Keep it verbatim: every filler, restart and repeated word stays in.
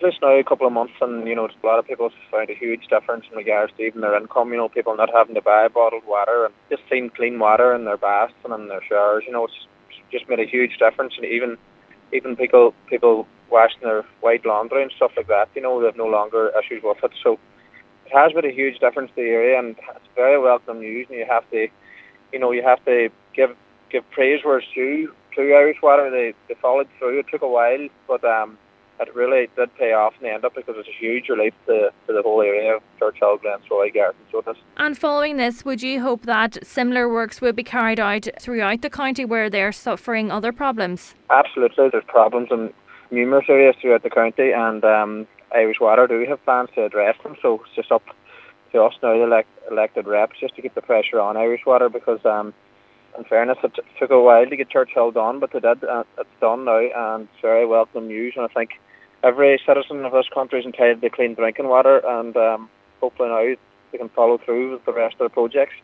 place now a couple of months, and you know, a lot of people have found a huge difference in regards to even their income. You know, people not having to buy bottled water and just seeing clean water in their baths and in their showers. You know, it's just made a huge difference, and even even people people washing their white laundry and stuff like that. You know, they've no longer issues with it. So it has made a huge difference to the area, and it's very welcome news. And you have to, you know, you have to give give praise where it's due to Irish Water. They they followed through. It took a while, but um. It really did pay off in the end up, because it's a huge relief to, to the whole area of Churchill, Glensroy, Garrett and so it is. And following this, would you hope that similar works will be carried out throughout the county where they're suffering other problems? Absolutely. There's problems in numerous areas throughout the county, and um, Irish Water do have plans to address them, so it's just up to us now, the elect, elected reps, just to keep the pressure on Irish Water, because um, in fairness, it took a while to get Churchill done, but they did. Uh, it's done now, and it's very welcome news. And I think every citizen of this country is entitled to clean drinking water, and um, hopefully now they can follow through with the rest of the projects.